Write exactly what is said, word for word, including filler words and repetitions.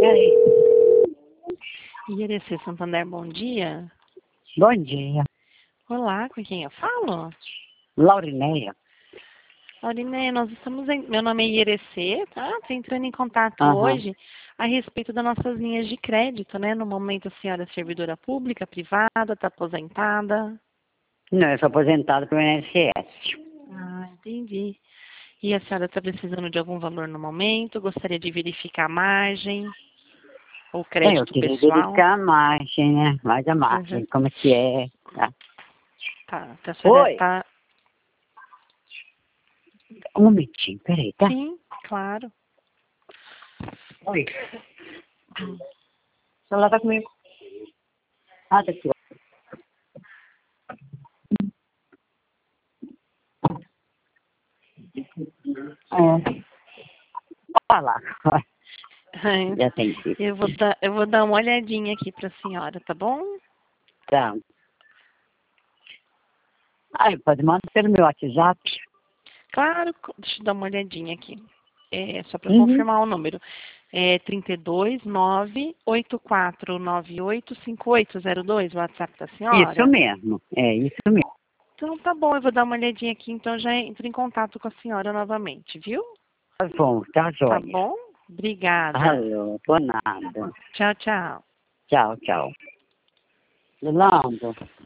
Peraí. Irecê Santander, bom dia. Bom dia. Olá, com quem eu falo? Laurineia. Laurineia, nós estamos em... Meu nome é Irecê, tá? Estou entrando em contato Aham. hoje a respeito das nossas linhas de crédito, né? No momento a senhora é servidora pública, privada, está aposentada. Não, eu sou aposentada pelo I N S S. Ah, entendi. E a senhora está precisando de algum valor no momento? Gostaria de verificar a margem ou É, eu crédito queria pessoal? verificar a margem, né? Mais a margem, Uhum. como é que é. Tá. Tá, a senhora Oi, está... um momentinho, peraí, tá? Sim, claro. Oi. O celular tá comigo. Ah, tá aqui, ó. É. Fala. Já entendi. Eu vou dar, eu vou dar uma olhadinha aqui para a senhora, tá bom? Tá. Aí, pode mandar pelo meu WhatsApp. Claro, co- deixa eu dar uma olhadinha aqui. É, só para Uhum. confirmar o número. É trinta e dois, nove, oito quatro nove oito, cinco oito zero dois, o WhatsApp da Isso senhora? mesmo, é isso mesmo. Então tá bom, eu vou dar uma olhadinha aqui, então já entro em contato com a senhora novamente, viu? Tá bom, tá Tá jóia. bom? Obrigada. Alô, por nada. Tchau, tchau. Tchau, tchau. Yolanda.